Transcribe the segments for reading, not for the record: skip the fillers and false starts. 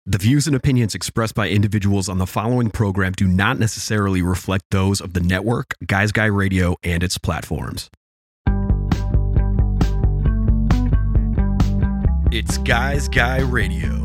The views and opinions expressed by individuals on the following program do not necessarily reflect those of the network, Guys Guy Radio, and its platforms. It's Guys Guy Radio.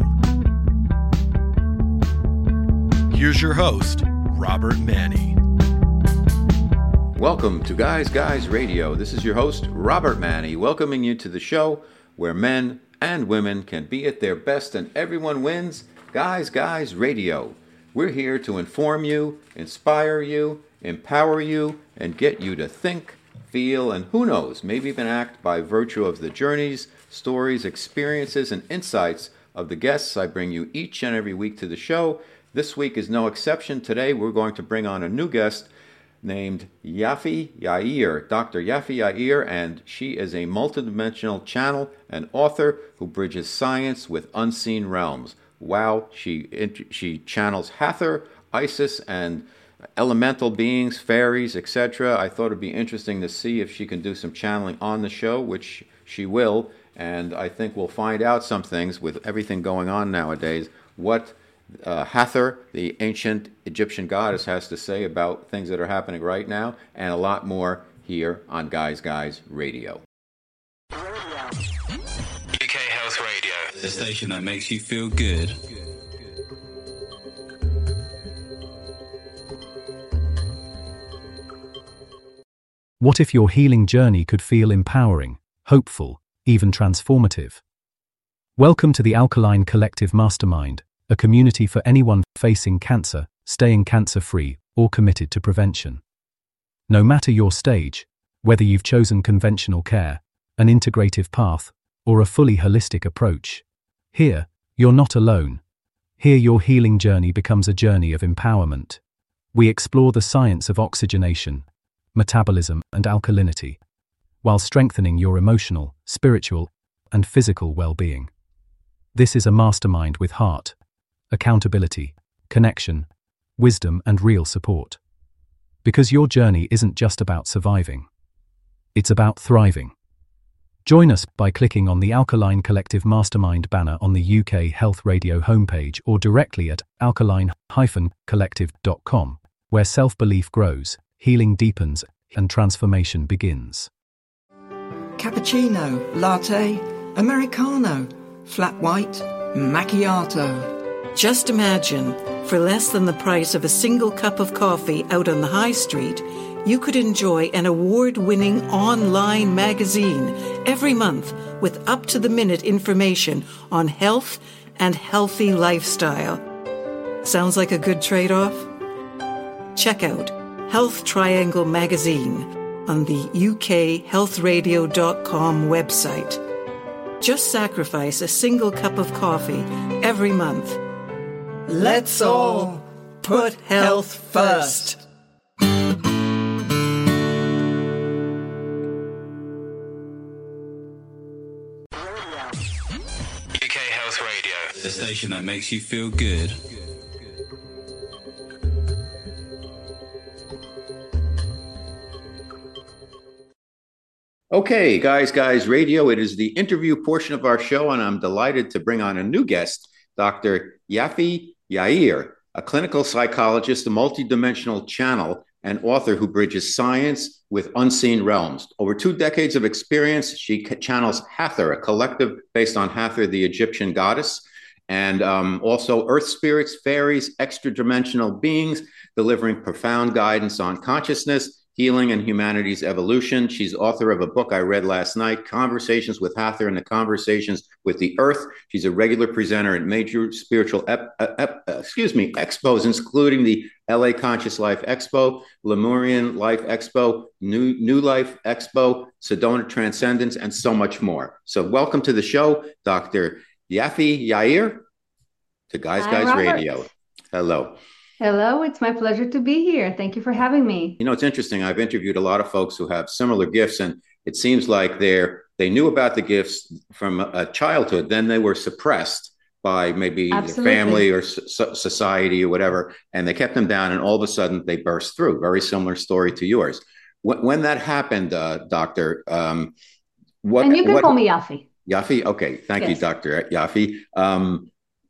Here's your host, Robert Manny. Welcome to Guys Radio. This is your host, Robert Manny, welcoming you to the show where men and women can be at their best and everyone wins. Guys Radio. We're here to inform you, inspire you, empower you, and get you to think, feel, and who knows, maybe even act by virtue of the journeys, stories, experiences, and insights of the guests I bring you each and every week to the show. This week is no exception. Today we're going to bring on a new guest named Yafi Yair, Dr. Yafi Yair, and she is a multidimensional channel and author who bridges science with unseen realms. Wow, she channels Hathor, Isis, and elemental beings, fairies, etc. I thought it'd be interesting to see if she can do some channeling on the show, which she will, and I think we'll find out some things with everything going on nowadays, what Hathor, the ancient Egyptian goddess, has to say about things that are happening right now, and a lot more here on Guys Radio. UK Health Radio, the station that makes you feel good. What if your healing journey could feel empowering, hopeful, even transformative? Welcome to the Alkaline Collective Mastermind, a community for anyone facing cancer, staying cancer-free, or committed to prevention. No matter your stage, whether you've chosen conventional care, an integrative path, or a fully holistic approach, here, you're not alone. Here your healing journey becomes a journey of empowerment. We explore the science of oxygenation, metabolism, and alkalinity, while strengthening your emotional, spiritual, and physical well-being. This is a mastermind with heart, accountability, connection, wisdom, and real support. Because your journey isn't just about surviving. It's about thriving. Join us by clicking on the Alkaline Collective Mastermind banner on the UK Health Radio homepage or directly at alkaline-collective.com, where self-belief grows, healing deepens, and transformation begins. Cappuccino, latte, Americano, flat white, macchiato. Just imagine, for less than the price of a single cup of coffee out on the high street, you could enjoy an award-winning online magazine every month with up-to-the-minute information on health and healthy lifestyle. Sounds like a good trade-off? Check out Health Triangle Magazine on the ukhealthradio.com website. Just sacrifice a single cup of coffee every month. Let's all put health first. UK Health Radio, the station that makes you feel good. Okay, Guys Radio, it is the interview portion of our show, and I'm delighted to bring on a new guest, Dr. Yafi Yair, a clinical psychologist, a multidimensional channel, and author who bridges science with unseen realms. Over 2 decades of experience, she channels Hathor, a collective based on Hathor, the Egyptian goddess, and also earth spirits, fairies, extra-dimensional beings, delivering profound guidance on consciousness, healing, and humanity's evolution. She's author of a book I read last night, Conversations with Hathor and the Conversations with the Earth. She's a regular presenter at major spiritual expos, including the LA Conscious Life Expo, Lemurian Life Expo, New Life Expo, Sedona Transcendence, and so much more. So welcome to the show, Dr. Yafi Yair, to Guys Radio. Hello. Hello, it's my pleasure to be here. Thank you for having me. You know, it's interesting. I've interviewed a lot of folks who have similar gifts, and it seems like they knew about the gifts from childhood, then they were suppressed by maybe their family or society or whatever, and they kept them down, and all of a sudden they burst through. Very similar story to yours. When that happened, Doctor, what? And you can call me Yafi. Yafi? Okay, thank you, Dr. Yafi.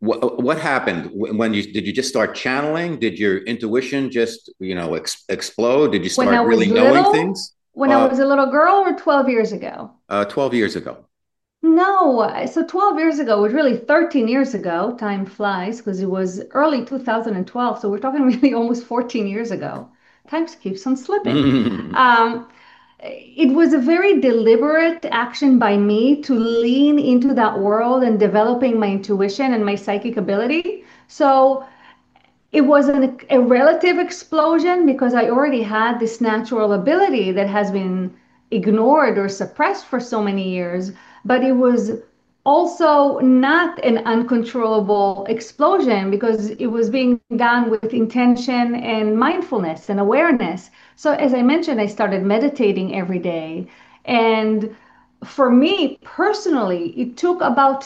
what happened when you just start channeling? Did your intuition just, explode? Did you When I start was really knowing little, things? when I was a little girl, or 12 years ago? 12 years ago. No, so 12 years ago was really 13 years ago. Time flies because it was early 2012. So we're talking really almost 14 years ago. Time keeps on slipping. Um, it was a very deliberate action by me to lean into that world and developing my intuition and my psychic ability. So it was a relative explosion because I already had this natural ability that has been ignored or suppressed for so many years, but it was also not an uncontrollable explosion because it was being done with intention and mindfulness and awareness. So, as I mentioned, I started meditating every day. And for me personally, it took about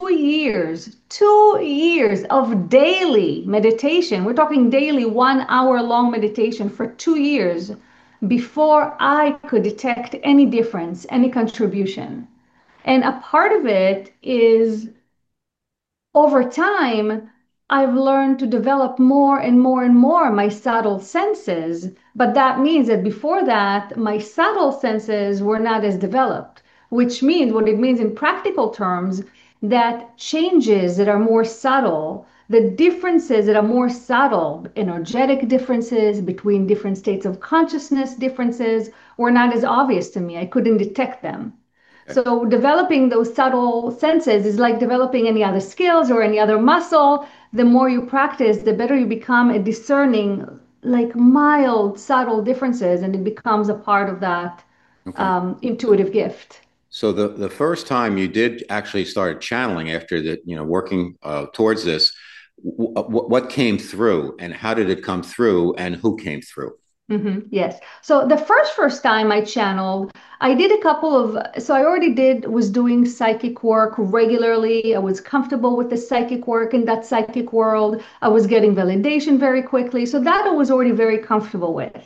2 years of daily meditation. We're talking daily 1 hour long meditation for 2 years before I could detect any difference, any contribution. And a part of it is over time, I've learned to develop more and more and more my subtle senses. But that means that before that, my subtle senses were not as developed, which means what it means in practical terms that changes that are more subtle, the differences that are more subtle, energetic differences between different states of consciousness differences were not as obvious to me. I couldn't detect them. Okay. So developing those subtle senses is like developing any other skills or any other muscle. The more you practice, the better you become at discerning like mild, subtle differences, and it becomes a part of that Okay. intuitive gift. So the first time you did actually start channeling after the, working towards this, what came through and how did it come through and who came through? Yes. So the first time I channeled, I did a couple of, so I already was doing psychic work regularly. I was comfortable with the psychic work in that psychic world. I was getting validation very quickly. So that I was already very comfortable with.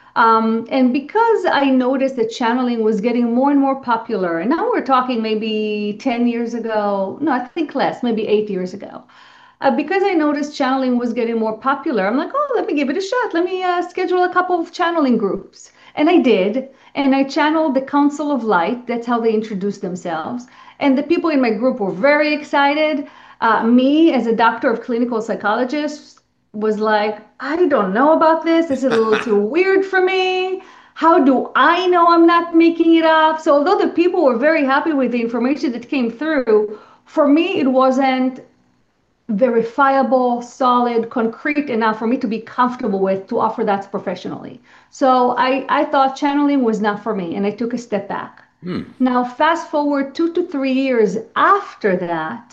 And because I noticed that channeling was getting more and more popular, and now we're talking maybe 10 years ago, no, I think less, maybe 8 years ago. Because I noticed channeling was getting more popular, I'm like, oh, let me give it a shot. Let me schedule a couple of channeling groups. And I did. And I channeled the Council of Light. That's how they introduced themselves. And the people in my group were very excited. Me, as a doctor of clinical psychologist, was like, I don't know about this. This is a little too weird for me. How do I know I'm not making it up? So, although the people were very happy with the information that came through, for me, it wasn't verifiable, solid, concrete enough for me to be comfortable with to offer that professionally. So I thought channeling was not for me and I took a step back. Now, fast forward 2 to 3 years after that,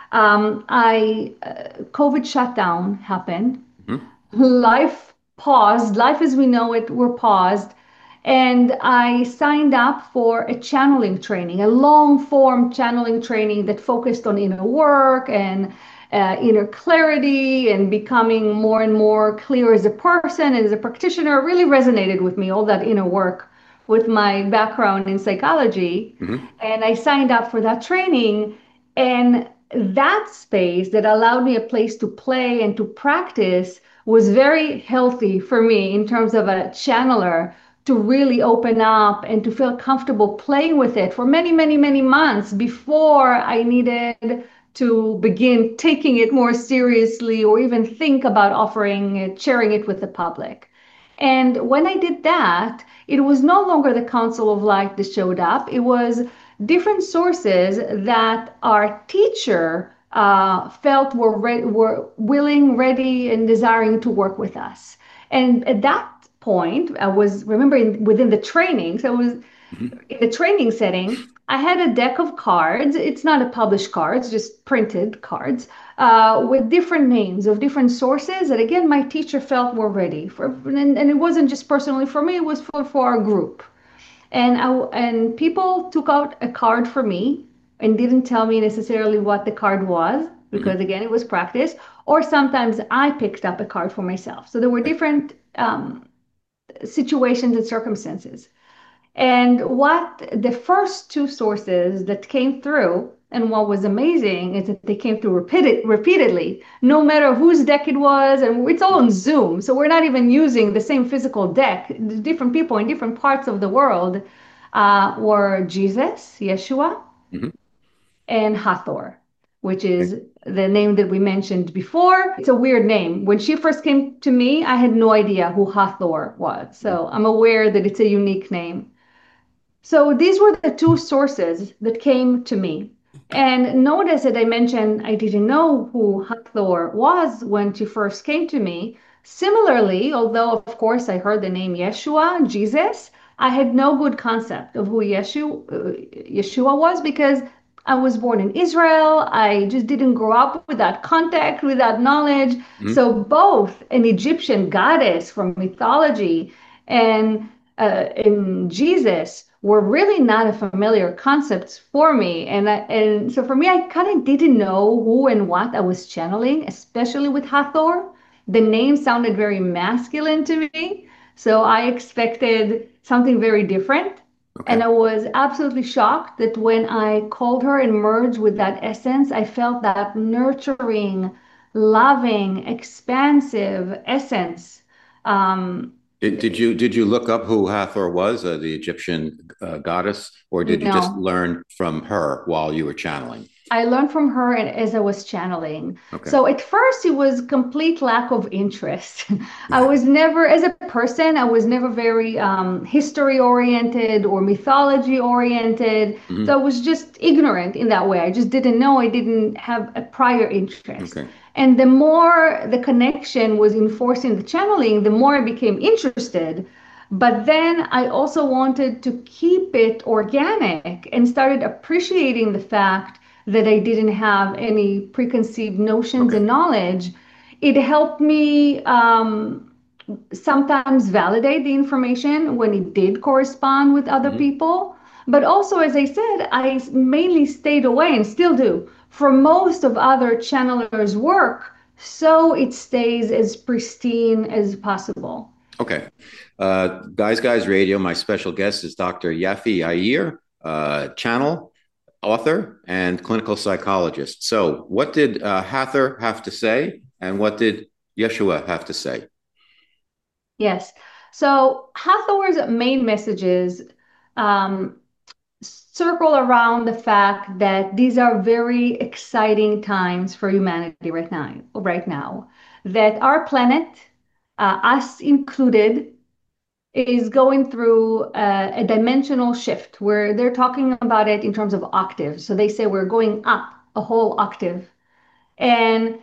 COVID shutdown happened. Life paused. Life as we know it were paused. And I signed up for a channeling training, a long form channeling training that focused on inner work and inner clarity and becoming more and more clear as a person and as a practitioner. It really resonated with me, all that inner work with my background in psychology. And I signed up for that training. And that space that allowed me a place to play and to practice was very healthy for me in terms of a channeler to really open up and to feel comfortable playing with it for many, many, many months before I needed to begin taking it more seriously or even think about offering it, sharing it with the public. And when I did that, it was no longer the Council of Light that showed up. It was different sources that our teacher felt were willing, ready, and desiring to work with us. And at that point, I was remembering within the training, so I was in the training setting, I had a deck of cards. It's not a published cards, just printed cards with different names of different sources that, again, my teacher felt were ready for. And it wasn't just personally for me, it was for our group. And people took out a card for me and didn't tell me necessarily what the card was because, again, it was practice. Or sometimes I picked up a card for myself. So there were different situations and circumstances. And what the first two sources that came through, And what was amazing is that they came through repeatedly, no matter whose deck it was. And it's all on Zoom. So we're not even using the same physical deck. Different people in different parts of the world were Jesus, Yeshua, and Hathor, which is the name that we mentioned before. It's a weird name. When she first came to me, I had no idea who Hathor was. So I'm aware that it's a unique name. So these were the two sources that came to me. And notice that I mentioned I didn't know who Hathor was when she first came to me. Similarly, although of course I heard the name Yeshua, Jesus, I had no good concept of who Yeshua was because I was born in Israel. I just didn't grow up with that contact, with that knowledge. So both an Egyptian goddess from mythology and in Jesus were really not a familiar concepts for me. And so for me, I kind of didn't know who and what I was channeling, especially with Hathor. The name sounded very masculine to me. So I expected something very different. And I was absolutely shocked that when I called her and merged with that essence, I felt that nurturing, loving, expansive essence. Did you look up who Hathor was, the Egyptian goddess, or did you just learn from her while you were channeling? I learned from her as I was channeling. So at first it was complete lack of interest. I was never, as a person, I was never very history oriented or mythology oriented. So I was just ignorant in that way. I just didn't know. I didn't have a prior interest. And the more the connection was enforcing the channeling, the more I became interested. But then I also wanted to keep it organic and started appreciating the fact that I didn't have any preconceived notions and knowledge. It helped me sometimes validate the information when it did correspond with other people. But also, as I said, I mainly stayed away and still do for most of other channelers' work, so it stays as pristine as possible. Okay. Guys Radio, my special guest is Dr. Yafi Yair, channel author and clinical psychologist. So what did Hathor have to say, and what did Yeshua have to say? Yes. So Hathor's main messages circle around the fact that these are very exciting times for humanity right now, that our planet, us included, is going through a dimensional shift where they're talking about it in terms of octaves. So they say we're going up a whole octave. And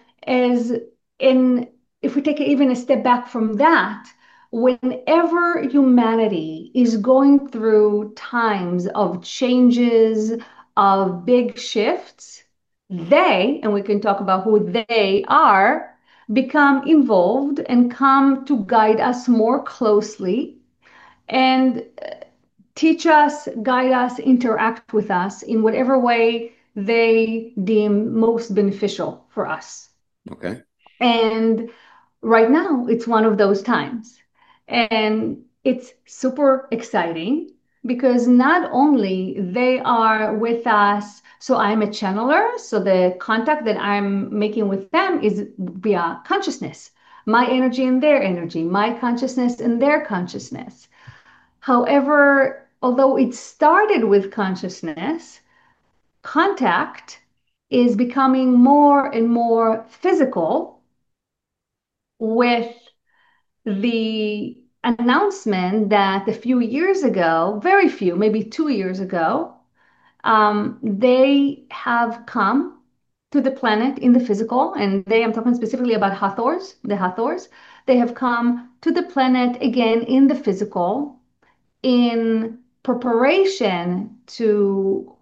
if we take even a step back from that, whenever humanity is going through times of changes, of big shifts, and we can talk about who they are, become involved and come to guide us more closely and teach us, guide us, interact with us in whatever way they deem most beneficial for us. Okay. And right now, it's one of those times. And it's super exciting because not only they are with us, so I'm a channeler, so the contact that I'm making with them is via consciousness, my energy and their energy, my consciousness and their consciousness. However, although it started with consciousness, contact is becoming more and more physical with the announcement that a few years ago, very few, maybe 2 years ago, they have come to the planet in the physical, and I'm talking specifically about the Hathors. They have come to the planet again in the physical in preparation to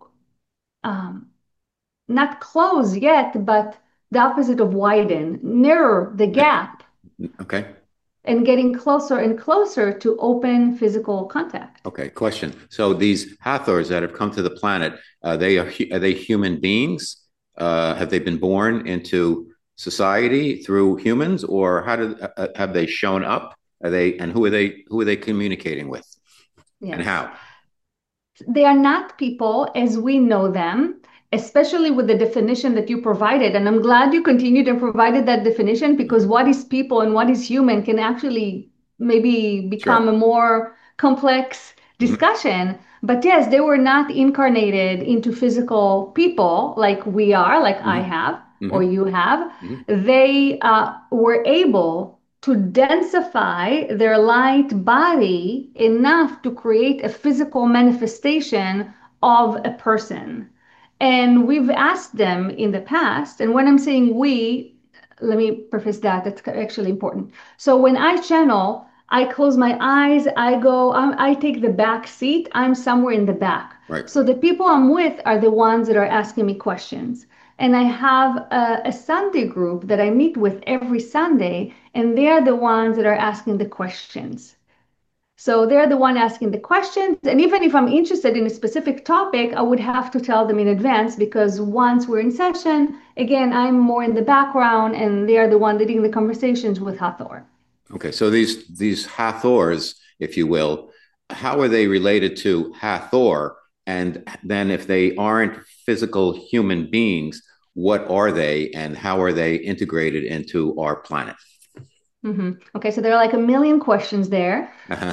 not close yet, but the opposite of widen, narrow the gap. Okay. And getting closer and closer to open physical contact. Okay, question. So these Hathors that have come to the planet, are they human beings? Have they been born into society through humans, or have they shown up? Who are they communicating with? Yes. And how? They are not people as we know them. especially with the definition that you provided. And I'm glad you continued and provided that definition, because what is people and what is human can actually maybe become Sure. a more complex discussion. But yes, they were not incarnated into physical people like we are, like I have or you have. They were able to densify their light body enough to create a physical manifestation of a person. And we've asked them in the past, and when I'm saying we, let me preface that, that's actually important. So when I channel, I close my eyes, I take the back seat, I'm somewhere in the back. Right. So the people I'm with are the ones that are asking me questions. And I have a Sunday group that I meet with every Sunday, and they are the ones that are asking the questions. So they're the one asking the questions. And even if I'm interested in a specific topic, I would have to tell them in advance, because once we're in session, again, I'm more in the background and they are the one leading the conversations with Hathor. Okay, so these Hathors, if you will, how are they related to Hathor? And then if they aren't physical human beings, what are they and how are they integrated into our planet? Okay, so there are like a million questions there.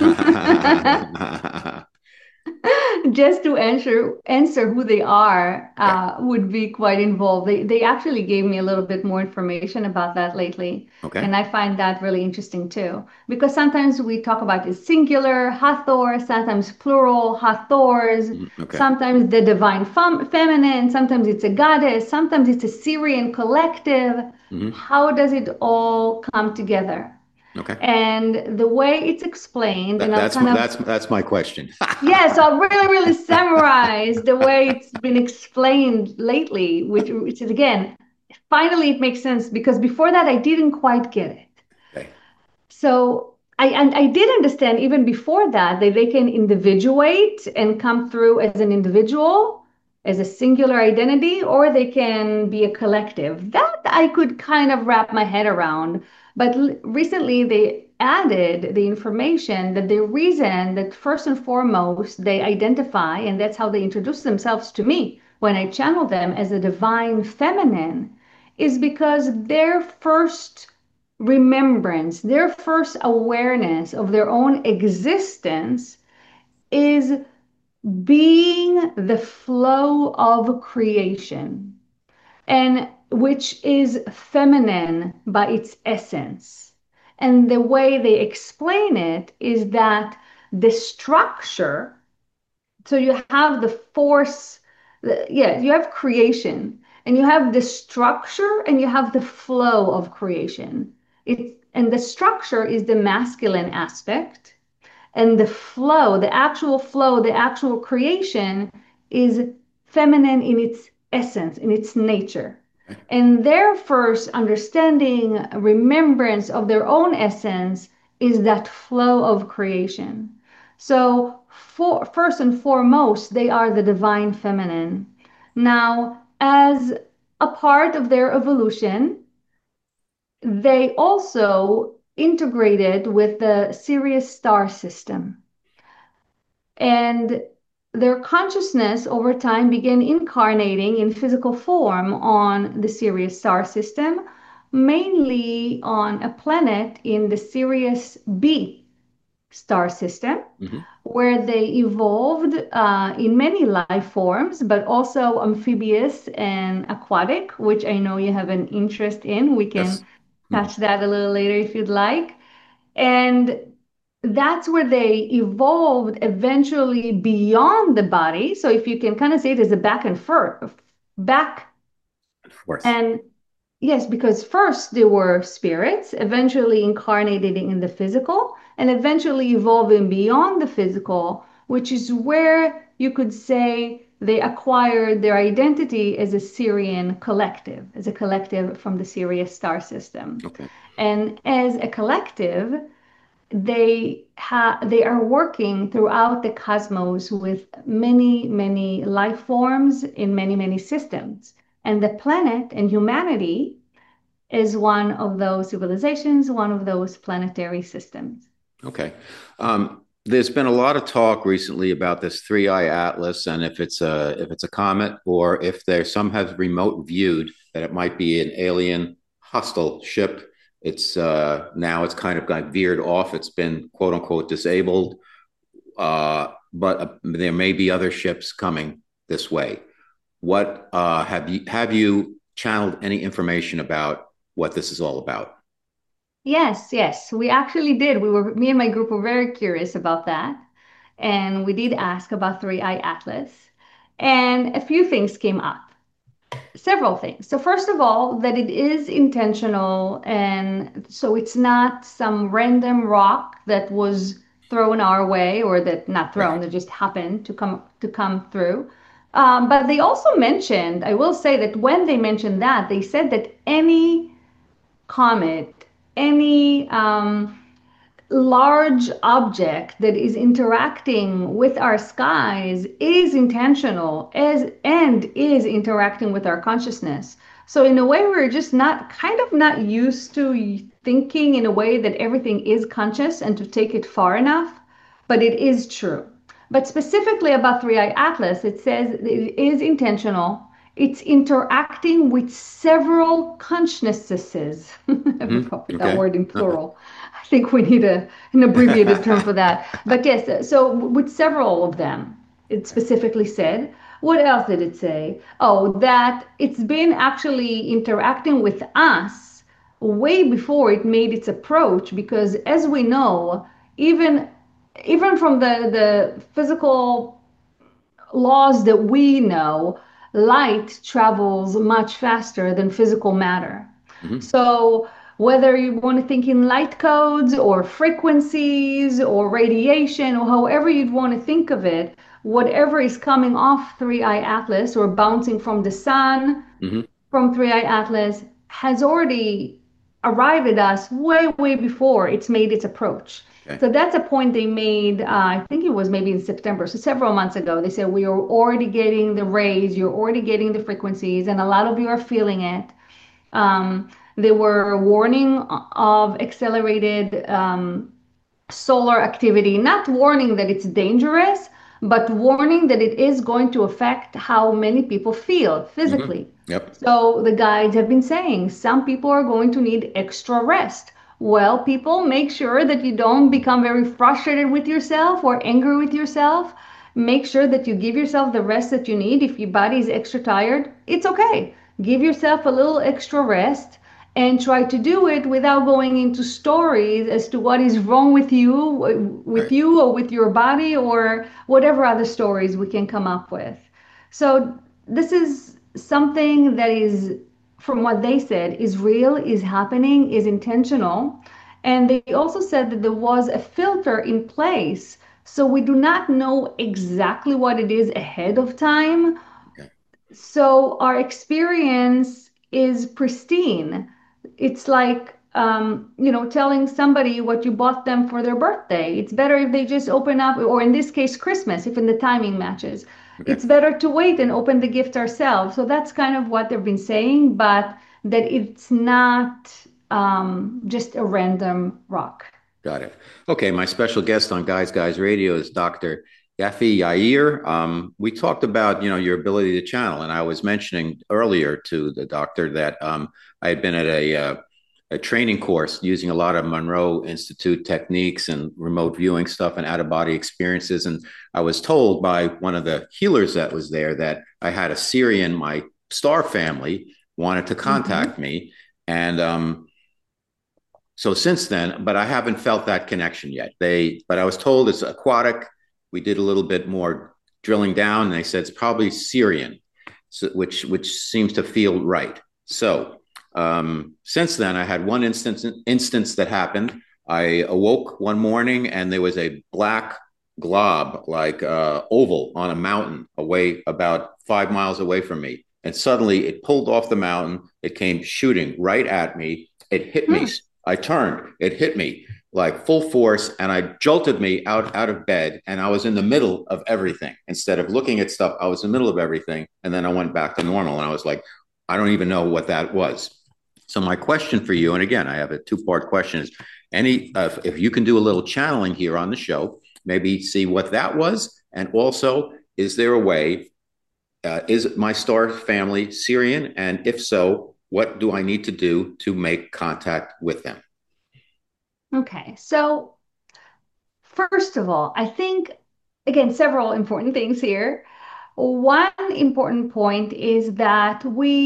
Just to answer who they are would be quite involved. They actually gave me a little bit more information about that lately. Okay. And I find that really interesting too. Because sometimes we talk about it singular, Hathor, sometimes plural, Hathors, Okay. sometimes the divine feminine, sometimes it's a goddess, sometimes it's a Syrian collective. How does it all come together? Okay. And the way it's explained, and I'll that's my question. yeah, so I'll really summarize the way it's been explained lately, which is, again, finally it makes sense, because before that I didn't quite get it. Okay. So I did understand even before that they can individuate and come through as an individual, as a singular identity, or they can be a collective. That I could kind of wrap my head around. But recently they added the information that the reason that first and foremost they identify, and that's how they introduce themselves to me when I channel them as a divine feminine, is because their first remembrance, their first awareness of their own existence is being the flow of creation, and which is feminine by its essence. And the way they explain it is that the structure, so you have the force, you have creation, and you have the structure, and you have the flow of creation. And the structure is the masculine aspect, and the flow, the actual flow, the actual creation is feminine in its essence, in its nature. And their first understanding, remembrance of their own essence is that flow of creation. So, first and foremost, they are the divine feminine. Now, as a part of their evolution, they also integrated with the Sirius star system. And their consciousness over time began incarnating in physical form on the Sirius star system, mainly on a planet in the Sirius B star system, where they evolved in many life forms, but also amphibious and aquatic, which I know you have an interest in. We can touch that a little later if you'd like. And that's where they evolved eventually beyond the body. So if you can kind of say it as a back and forth, back and yes, because first they were spirits, eventually incarnated in the physical, and eventually evolving beyond the physical, which is where you could say they acquired their identity as a Syrian collective, as a collective from the Sirius star system. Okay. And as a collective, they are working throughout the cosmos with many life forms in many systems. And the planet and humanity is one of those civilizations, one of those planetary systems. Okay. There's been a lot of talk recently about this Three Eye Atlas, and if it's a comet, or if there's some have remote viewed that it might be an alien hostile ship. It's now it's kind of got veered off. It's been quote unquote disabled, but there may be other ships coming this way. What have you channeled any information about what this is all about? Yes, yes, we actually did. Me and my group were very curious about that. And we did ask about Three Eye Atlas. And a few things came up, several things. So, first of all, that it is intentional. And so it's not some random rock that was thrown our way, or that not thrown, that just happened to come through. But they also mentioned, I will say that when they mentioned that, they said that any comet, any large object that is interacting with our skies is intentional and is interacting with our consciousness. So in a way, we're just not used to thinking in a way that everything is conscious and to take it far enough, but it is true. But specifically about Three Eye Atlas, it says it is intentional. It's interacting with several consciousnesses. Probably that word in plural. I think we need an abbreviated term for that. But yes, so with several of them, it specifically said. What else did it say? Oh, that it's been actually interacting with us way before it made its approach, because as we know, even from the physical laws that we know, light travels much faster than physical matter. So whether you want to think in light codes or frequencies or radiation or however you'd want to think of it, whatever is coming off Three Eye Atlas or bouncing from the sun from Three Eye Atlas has already arrived at us way, way before it's made its approach. Okay. So that's a point they made, I think it was maybe in September, so several months ago. They said, we are already getting the rays, you're already getting the frequencies, and a lot of you are feeling it. They were warning of accelerated solar activity, not warning that it's dangerous, but warning that it is going to affect how many people feel physically. Yep. So the guides have been saying some people are going to need extra rest. Well, people, make sure that you don't become very frustrated with yourself or angry with yourself. Make sure that you give yourself the rest that you need. If your body is extra tired, it's okay. Give yourself a little extra rest and try to do it without going into stories as to what is wrong with you, you or with your body, or whatever other stories we can come up with. So this is something that is, from what they said, is real, is happening, is intentional. And they also said that there was a filter in place. So we do not know exactly what it is ahead of time. Okay. So our experience is pristine. It's like, telling somebody what you bought them for their birthday. It's better if they just open up, or in this case, Christmas, if in the timing matches. Okay. It's better to wait and open the gift ourselves. So that's kind of what they've been saying, but that it's not just a random rock. Got it. Okay, my special guest on Guys Radio is Dr. Yafi Yair. We talked about, your ability to channel, and I was mentioning earlier to the doctor that I had been at a training course using a lot of Monroe Institute techniques and remote viewing stuff and out-of-body experiences. And I was told by one of the healers that was there that I had a Syrian, my star family, wanted to contact me. And so since then, but I haven't felt that connection yet. But I was told it's aquatic. We did a little bit more drilling down, and they said it's probably Syrian, which seems to feel right. So since then, I had one instance that happened. I awoke one morning, and there was a black glob, like oval, on a mountain away, about 5 miles away from me. And suddenly, it pulled off the mountain. It came shooting right at me. It hit me. I turned. It hit me like full force, and I jolted me out of bed, and I was in the middle of everything. Instead of looking at stuff, I was in the middle of everything, and then I went back to normal, and I was like, I don't even know what that was. So my question for you, and again, I have a two-part question, is if you can do a little channeling here on the show, maybe see what that was. And also, is there a way, is my star family Sirian? And if so, what do I need to do to make contact with them? Okay, so first of all, I think, again, several important things here. One important point is that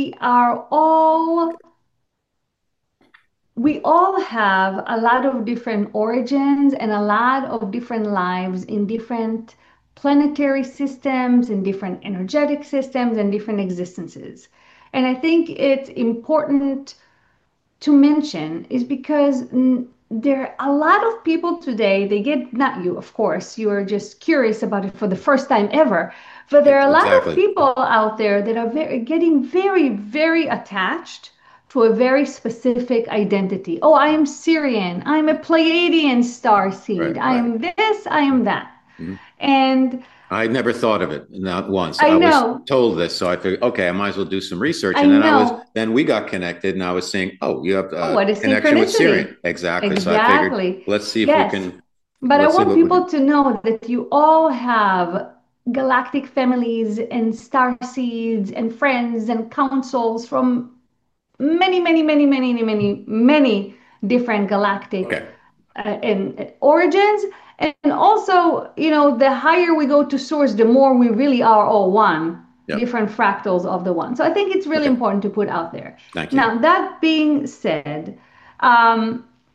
we all have a lot of different origins and a lot of different lives in different planetary systems, in different energetic systems, and different existences. And I think it's important to mention is because there are a lot of people today, they get, not you, of course, you are just curious about it for the first time ever, but there are a lot of people out there that are getting very, very attached to a very specific identity. Oh, I am Sirian. I'm a Pleiadian star seed. I am this, I am that. Mm-hmm. And I never thought of it, not once. I was told this, so I figured, okay, I might as well do some research. And then we got connected, and I was saying, oh, you have a connection with Sirian. Exactly. So I figured, let's see if we can. But I want people to know that you all have galactic families and star seeds and friends and councils from many, many, many, many, many, many different galactic and origins. And also, the higher we go to source, the more we really are all one, different fractals of the one. So I think it's really important to put out there. Thank you. Now, that being said, a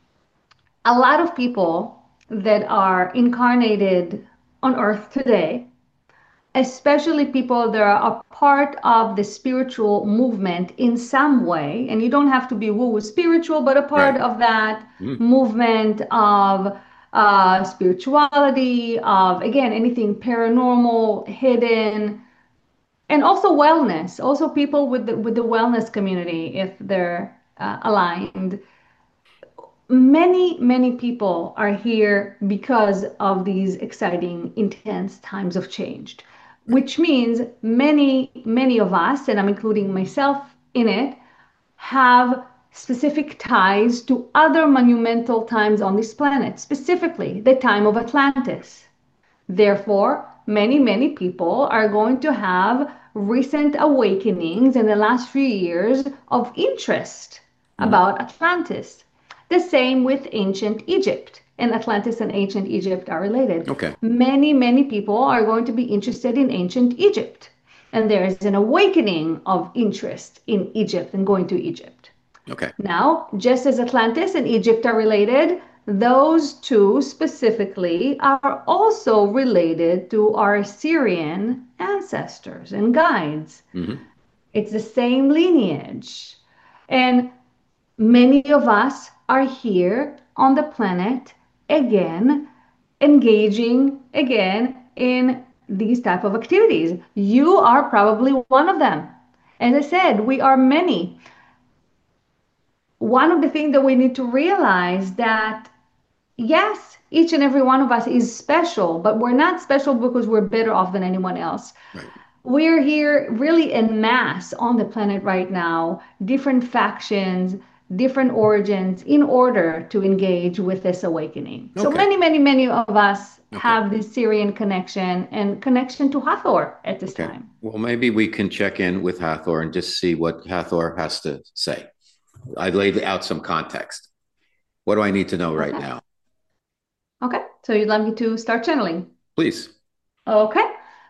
lot of people that are incarnated on Earth today, especially people that are a part of the spiritual movement in some way, and you don't have to be woo-woo spiritual, but a part of that movement of spirituality, of, again, anything paranormal, hidden, and also wellness. Also people with the wellness community, if they're aligned. Many, many people are here because of these exciting, intense times of change, which means many, many of us, and I'm including myself in it, have specific ties to other monumental times on this planet, specifically the time of Atlantis. Therefore, many, many people are going to have recent awakenings in the last few years of interest about Atlantis. The same with ancient Egypt. And Atlantis and ancient Egypt are related. Okay. Many, many people are going to be interested in ancient Egypt. And there is an awakening of interest in Egypt and going to Egypt. Okay. Now, just as Atlantis and Egypt are related, those two specifically are also related to our Sirian ancestors and guides. Mm-hmm. It's the same lineage. And many of us are here on the planet again, engaging again in these type of activities. You are probably one of them. As I said, we are many. One of the things that we need to realize that, yes, each and every one of us is special, but we're not special because we're better off than anyone else. Right. We're here really en masse on the planet right now, different factions, different origins, in order to engage with this awakening. So many, many, many of us have this Sirian connection and connection to Hathor at this time. Well, maybe we can check in with Hathor and just see what Hathor has to say. I laid out some context. What do I need to know right now? Okay, so you'd like me to start channeling? Please. Okay.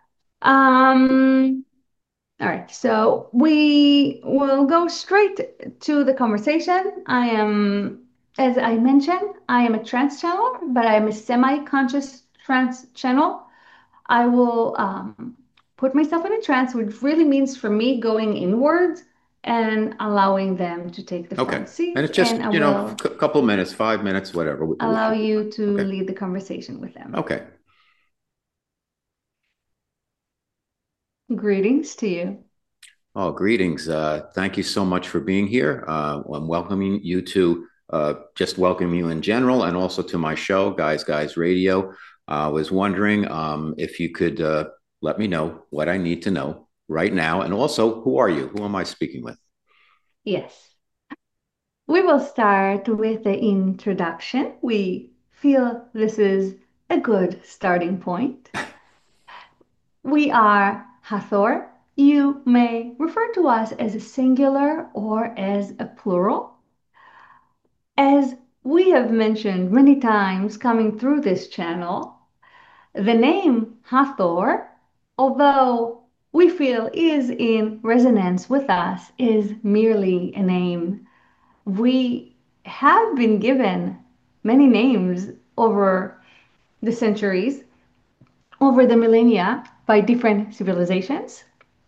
All right, so we will go straight to the conversation. I am, as I mentioned, I am a trance channeler, but I am a semi-conscious trance channel. I will put myself in a trance, which really means for me going inwards and allowing them to take the front seat. And it's just, a couple minutes, 5 minutes, whatever. Allow you to lead the conversation with them. Okay. Greetings to you. Oh, greetings. Thank you so much for being here. I'm welcoming you to, just welcome you in general, and also to my show, Guys Radio. I was wondering if you could let me know what I need to know right now. And also, who are you? Who am I speaking with? Yes. We will start with the introduction. We feel this is a good starting point. We are Hathor. You may refer to us as a singular or as a plural. As we have mentioned many times coming through this channel, the name Hathor, although we feel is in resonance with us, is merely a name. We have been given many names over the centuries, over the millennia, by different civilizations.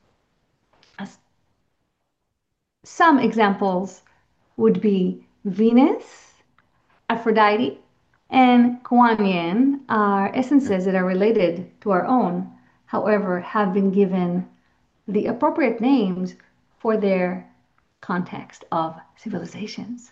Some examples would be Venus, Aphrodite, and Kuan Yin are essences that are related to our own, however, have been given the appropriate names for their context of civilizations.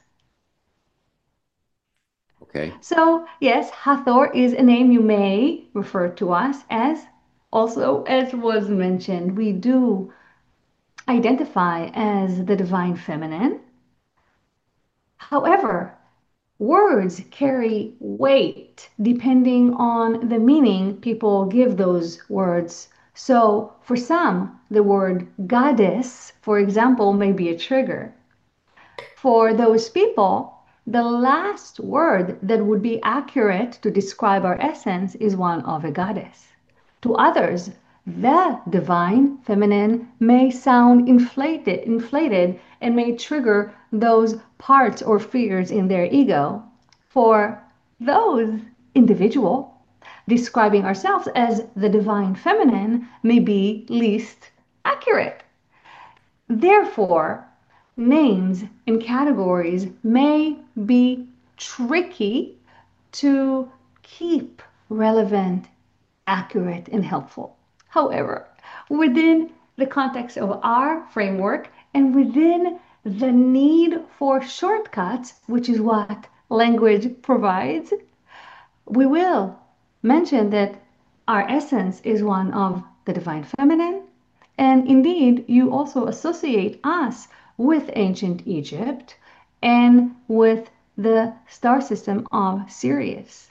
Okay. So, yes, Hathor is a name you may refer to us as. Also, as was mentioned, we do identify as the divine feminine. However, words carry weight depending on the meaning people give those words. So, for some, the word goddess, for example, may be a trigger. For those people, the last word that would be accurate to describe our essence is one of a goddess. To others, the divine feminine may sound inflated and may trigger those parts or fears in their ego. For those individual, describing ourselves as the divine feminine may be least accurate. Therefore, names and categories may be tricky to keep relevant, accurate, and helpful. However, within the context of our framework and within the need for shortcuts, which is what language provides, we will mention that our essence is one of the divine feminine. And indeed, you also associate us with ancient Egypt and with the star system of Sirius.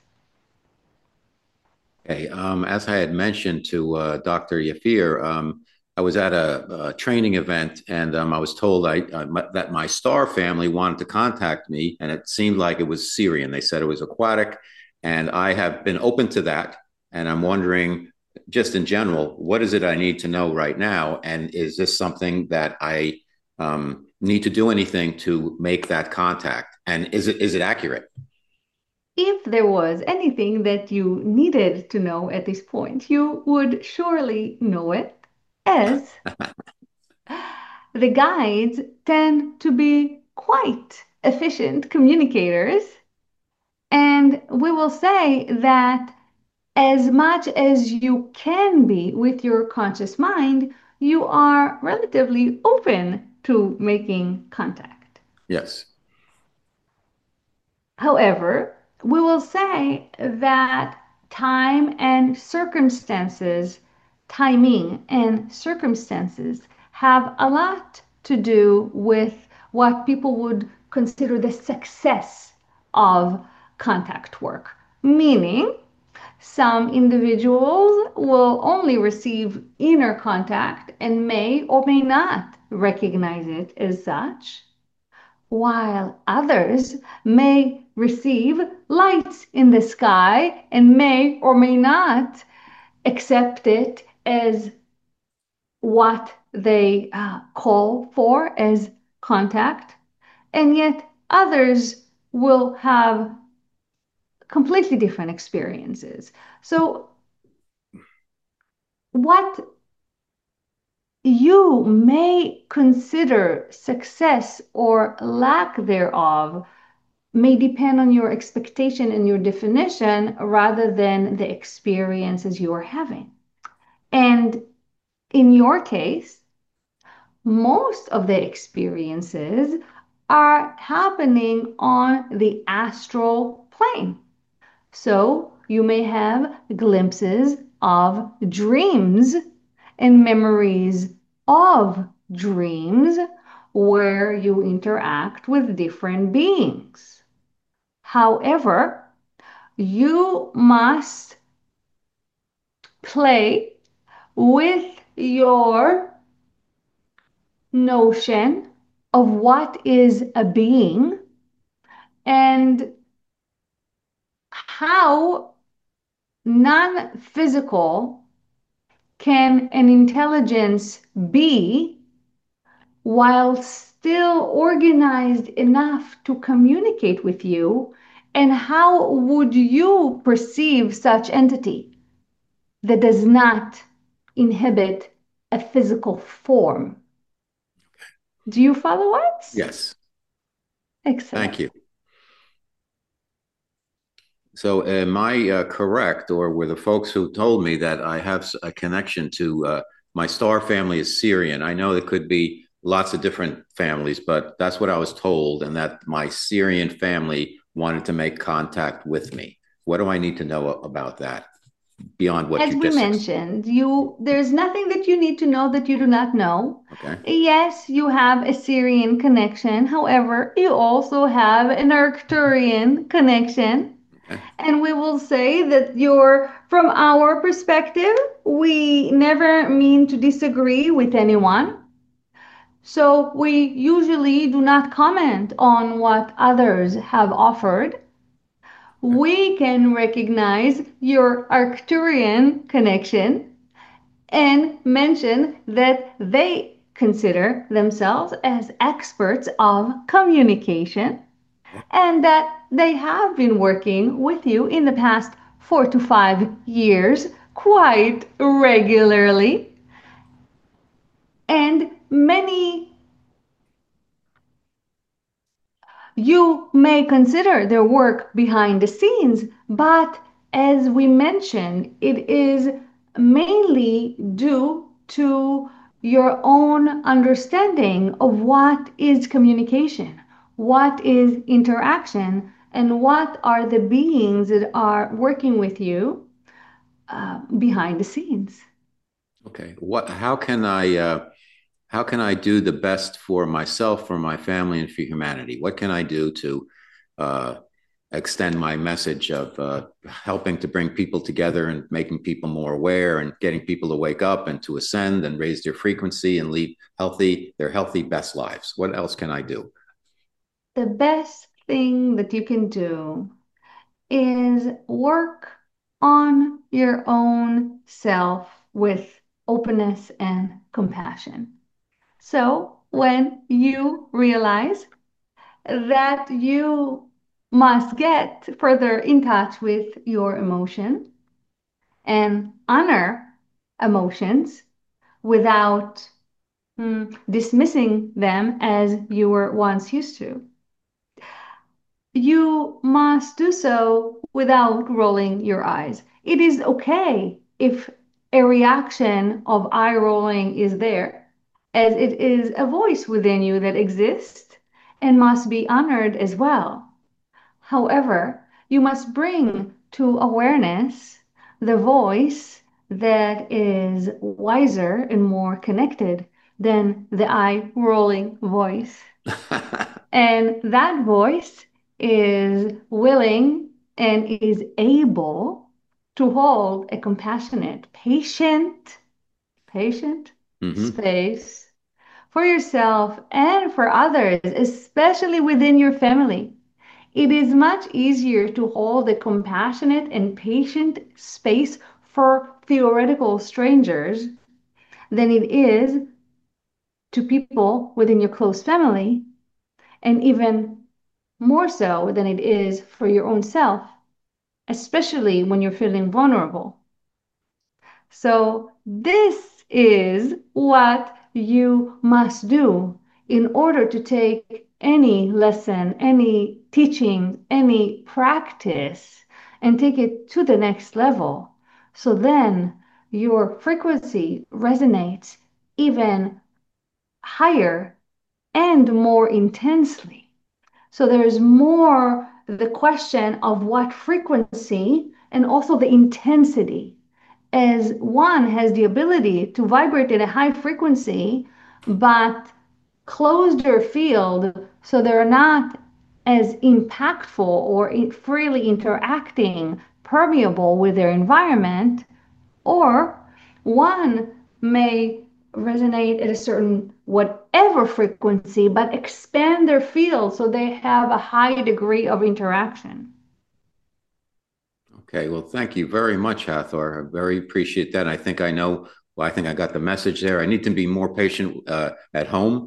Okay. As I had mentioned to Dr. Yafir, I was at a training event, and I was told that my star family wanted to contact me, and it seemed like it was Sirian. They said it was aquatic, and I have been open to that. And I'm wondering, just in general, what is it I need to know right now? And is this something that I need to do anything to make that contact? And is it accurate? If there was anything that you needed to know at this point, you would surely know it, as the guides tend to be quite efficient communicators. And we will say that as much as you can be with your conscious mind, you are relatively open to making contact. Yes. However, we will say that timing and circumstances have a lot to do with what people would consider the success of contact work. Meaning, some individuals will only receive inner contact and may or may not recognize it as such, while others may receive lights in the sky and may or may not accept it as what they call for as contact, and yet others will have completely different experiences. So, what you may consider success or lack thereof may depend on your expectation and your definition rather than the experiences you are having. And in your case, most of the experiences are happening on the astral plane. So you may have glimpses of dreams and memories of dreams where you interact with different beings. However, you must play with your notion of what is a being and how non-physical can an intelligence be while still organized enough to communicate with you, and how would you perceive such entity that does not inhibit a physical form? Do you follow us? Yes. Excellent. Thank you. So am I correct, or were the folks who told me that I have a connection to my star family is Syrian? I know there could be lots of different families, but that's what I was told, and that my Syrian family wanted to make contact with me. What do I need to know about that beyond what As you we just mentioned, there's nothing that you need to know that you do not know. Okay. Yes, you have a Syrian connection. However, you also have an Arcturian connection. Okay. And we will say that from our perspective, we never mean to disagree with anyone. So we usually do not comment on what others have offered. We can recognize your Arcturian connection and mention that they consider themselves as experts of communication and that they have been working with you in the past 4 to 5 years quite regularly. And you may consider their work behind the scenes, but as we mentioned, it is mainly due to your own understanding of what is communication, what is interaction, and what are the beings that are working with you behind the scenes. Okay. How can I do the best for myself, for my family, and for humanity? What can I do to extend my message of helping to bring people together and making people more aware and getting people to wake up and to ascend and raise their frequency and lead their healthy best lives? What else can I do? The best thing that you can do is work on your own self with openness and compassion. So when you realize that you must get further in touch with your emotion and honor emotions without dismissing them as you were once used to, you must do so without rolling your eyes. It is okay if a reaction of eye rolling is there, as it is a voice within you that exists and must be honored as well. However, you must bring to awareness the voice that is wiser and more connected than the eye rolling voice. And that voice is willing and is able to hold a compassionate, patient space for yourself and for others, especially within your family. It is much easier to hold a compassionate and patient space for theoretical strangers than it is to people within your close family, and even more so than it is for your own self, especially when you're feeling vulnerable. So this is what you must do in order to take any lesson, any teaching, any practice, and take it to the next level. So then your frequency resonates even higher and more intensely. So there's more the question of what frequency and also the intensity, as one has the ability to vibrate at a high frequency, but close their field so they're not as impactful or freely interacting, permeable with their environment, or one may resonate at a certain whatever frequency, but expand their field so they have a high degree of interaction. Okay, well, thank you very much, Hathor. I very appreciate that. I think I know, well, I think I got the message there. I need to be more patient at home.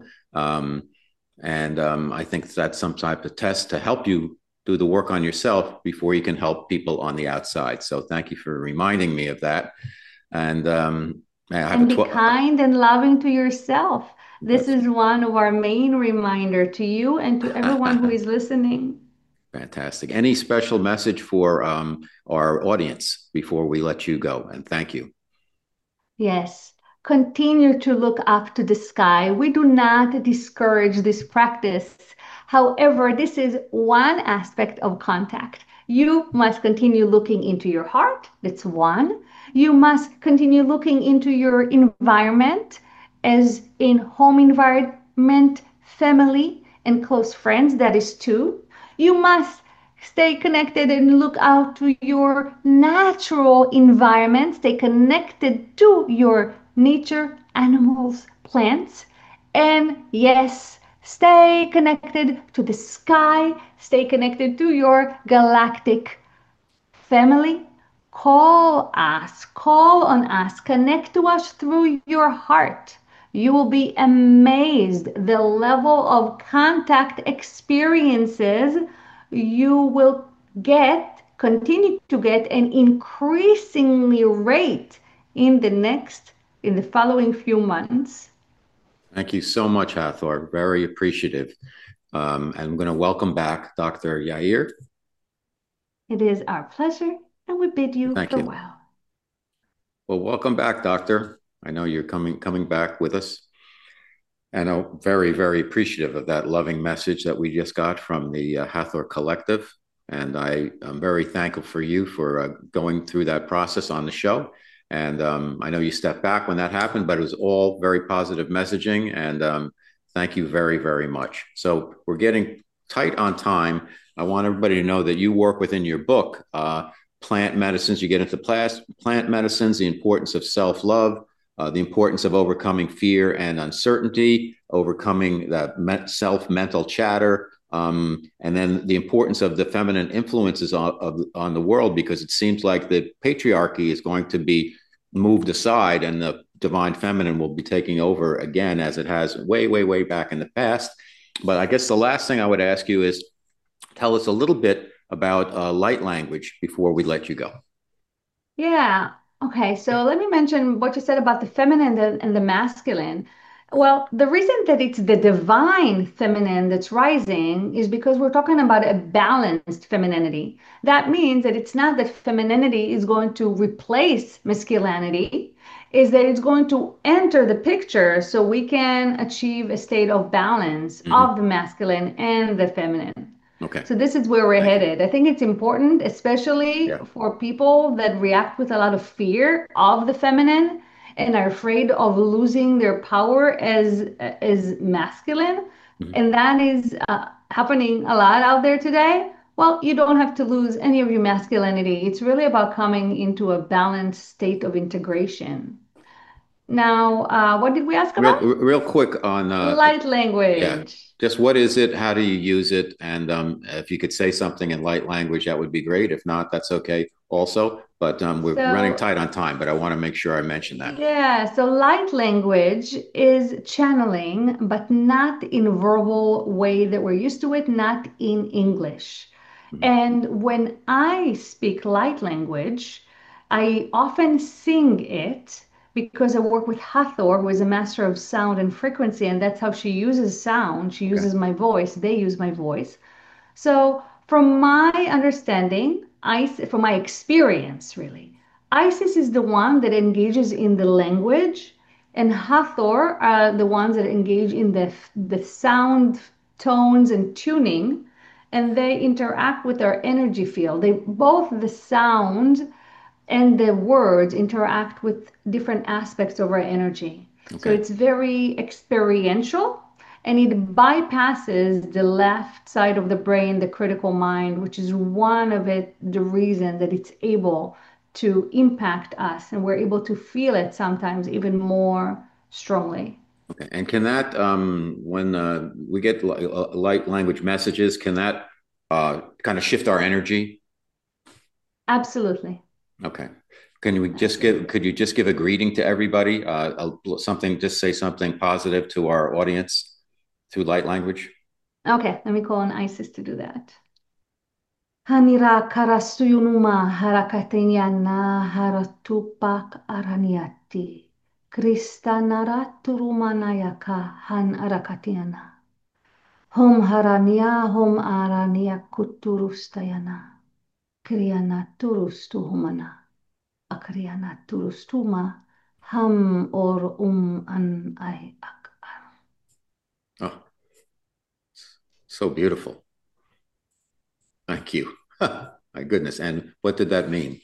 I think that's some type of test to help you do the work on yourself before you can help people on the outside. So thank you for reminding me of that. And be kind and loving to yourself. This is one of our main reminder to you and to everyone who is listening. Fantastic. Any special message for our audience before we let you go? And thank you. Yes. Continue to look up to the sky. We do not discourage this practice. However, this is one aspect of contact. You must continue looking into your heart. That's one. You must continue looking into your environment, as in home environment, family, and close friends. That is two. You must stay connected and look out to your natural environment. Stay connected to your nature, animals, plants. And yes, stay connected to the sky. Stay connected to your galactic family. Call us, call on us, connect to us through your heart. You will be amazed the level of contact experiences you will continue to get, and increasingly rate in the following few months. Thank you so much, Hathor. Very appreciative. And I'm going to welcome back Dr. Yair. It is our pleasure, and we bid you farewell. Well, welcome back, Doctor. I know you're coming back with us. And I'm very, very appreciative of that loving message that we just got from the Hathor Collective. And I am very thankful for you for going through that process on the show. And I know you stepped back when that happened, but it was all very positive messaging. And thank you very, very much. So we're getting tight on time. I want everybody to know that you work within your book, Plant Medicines. You get into plant medicines, the importance of self-love, the importance of overcoming fear and uncertainty, overcoming that self-mental chatter, and then the importance of the feminine influences on the world, because it seems like the patriarchy is going to be moved aside and the divine feminine will be taking over again, as it has way, way, way back in the past. But I guess the last thing I would ask you is tell us a little bit about light language before we let you go. Yeah. Okay, so let me mention what you said about the feminine and the masculine. Well, the reason that it's the divine feminine that's rising is because we're talking about a balanced femininity. That means that it's not that femininity is going to replace masculinity, is that it's going to enter the picture so we can achieve a state of balance of the masculine and the feminine. Okay. So this is where we're headed. I think it's important, especially for people that react with a lot of fear of the feminine and are afraid of losing their power as masculine. And that is happening a lot out there today. Well, you don't have to lose any of your masculinity. It's really about coming into a balanced state of integration. Now, what did we ask about? Real quick on light language. Yeah. Just what is it? How do you use it? And if you could say something in light language, that would be great. If not, that's okay also. But we're running tight on time, but I want to make sure I mention that. Yeah. So light language is channeling, but not in verbal way that we're used to it, not in English. And when I speak light language, I often sing it, because I work with Hathor, who is a master of sound and frequency, and that's how she uses sound. She uses my voice. They use my voice. So from my understanding, from my experience, really, Isis is the one that engages in the language, and Hathor are the ones that engage in the sound, tones, and tuning, and they interact with our energy field. Both the sound and the words interact with different aspects of our energy. Okay. So it's very experiential, and it bypasses the left side of the brain, the critical mind, which is one of the reason that it's able to impact us, and we're able to feel it sometimes even more strongly. Okay. And can that, when we get light language messages, can that kind of shift our energy? Absolutely. Okay. Could you just give a greeting to everybody? Just say something positive to our audience through light language. Okay, let me call on Isis to do that. Hanira karastuyunuma harakatinyana haratupak araniati. Krista naraturumanayaka han arakatiana. Hom harania hom arania kuturustayana. Kriyana turustuhumana. Akriyana turustuma ham or an ay akar. Oh, so beautiful. Thank you. My goodness. And what did that mean?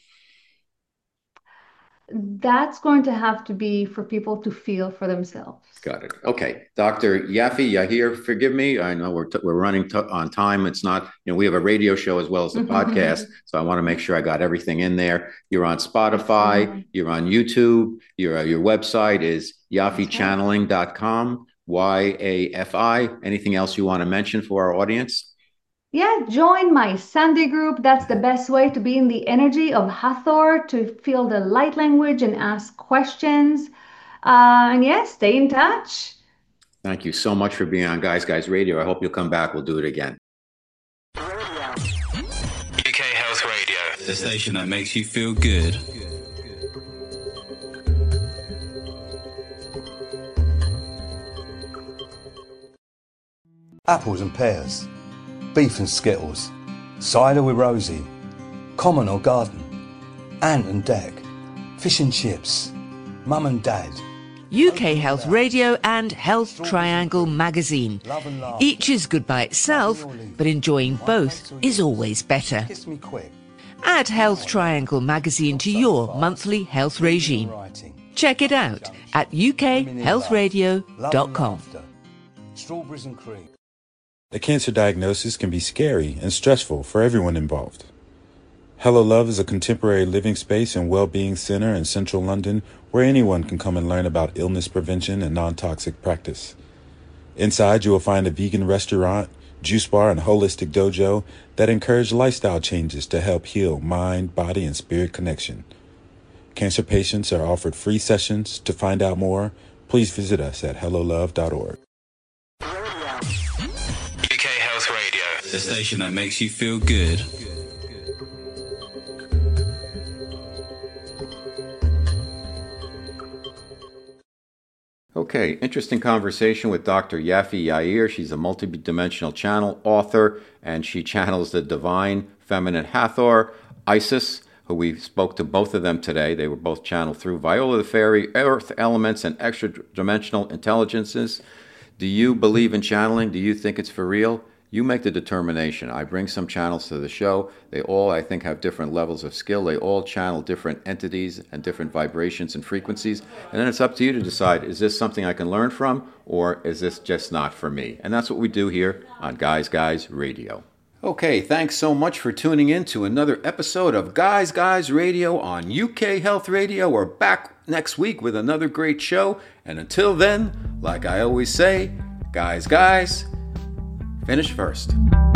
That's going to have to be for people to feel for themselves. Got it. Okay. Dr. Yafi Yahir, forgive me. I know we're running on time. It's not, we have a radio show as well as a podcast. So I want to make sure I got everything in there. You're on Spotify. You're on YouTube. Your website is yafichanneling.com, YAFI. Anything else you want to mention for our audience? Yeah, join my Sunday group. That's the best way to be in the energy of Hathor, to feel the light language and ask questions. And yeah, stay in touch. Thank you so much for being on Guys Radio. I hope you'll come back. We'll do it again. UK Health Radio, the station that makes you feel good. Apples and pears, beef and skittles, cider with Rosie, common or garden, ant and deck, fish and chips, mum and dad. UK Health Radio and Health Triangle magazine. Each is good by itself, but enjoying both is always better. Add Health Triangle magazine to your monthly health regime. Check it out at ukhealthradio.com. Strawberries and cream. A cancer diagnosis can be scary and stressful for everyone involved. Hello Love is a contemporary living space and well-being center in central London where anyone can come and learn about illness prevention and non-toxic practice. Inside, you will find a vegan restaurant, juice bar, and holistic dojo that encourage lifestyle changes to help heal mind, body, and spirit connection. Cancer patients are offered free sessions. To find out more, please visit us at hellolove.org. The station that makes you feel good. Okay, interesting conversation with Dr. Yafi Yair. She's a multidimensional channel author, and she channels the divine feminine Hathor, Isis, who we spoke to both of them today. They were both channeled through Viola the Fairy, Earth Elements, and extra-dimensional intelligences. Do you believe in channeling? Do you think it's for real? You make the determination. I bring some channels to the show. They all, I think, have different levels of skill. They all channel different entities and different vibrations and frequencies. And then it's up to you to decide, is this something I can learn from, or is this just not for me? And that's what we do here on Guys Radio. Okay, thanks so much for tuning in to another episode of Guys Radio on UK Health Radio. We're back next week with another great show. And until then, like I always say, guys, finish first.